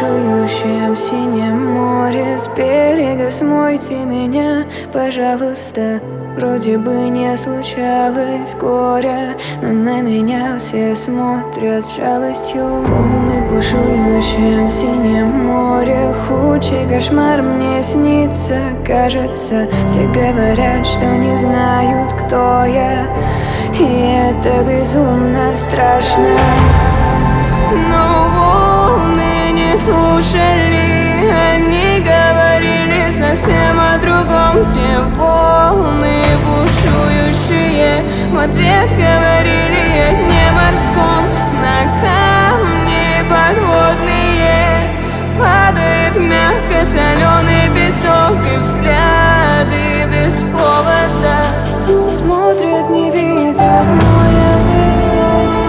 бушующем синем море. С берега смойте меня, пожалуйста. Вроде бы не случалось горя, но на меня все смотрят с жалостью. Волны в бушующем синем море. Худший кошмар мне снится, кажется. Все говорят, что не знают, кто я, и это безумно страшно. Но волны не слушали, они говорили совсем о другом. Те волны бушующие в ответ говорили о дне морском. На камни подводные падает мягко соленый песок, и взгляды без повода смотрят, не видя моря высот.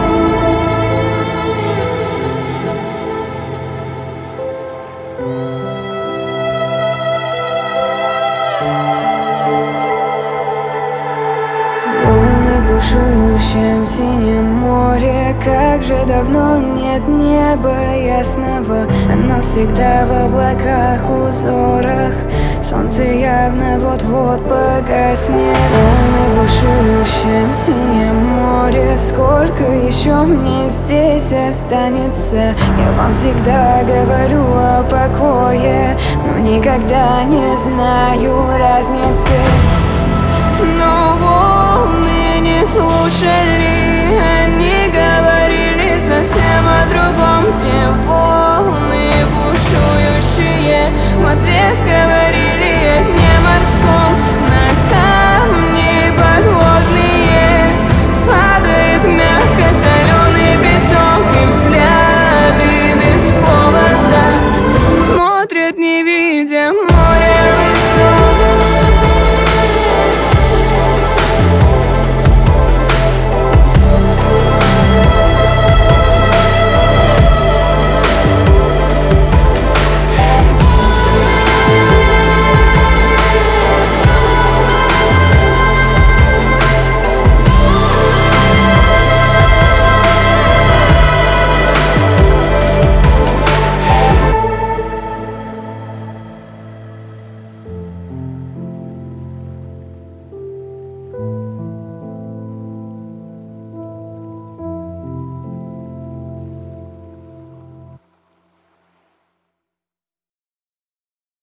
Волны в бушующем синем море. Как же давно нет неба ясного, оно всегда в облаках, узорах. Солнце явно вот-вот погаснет. Волны в бушующем синем море. Сколько еще мне здесь останется? Я вам всегда говорю о покое, но никогда не знаю разницы. Но волны не слушали, они говорили совсем о другом. Те волны бушующие в ответ говорили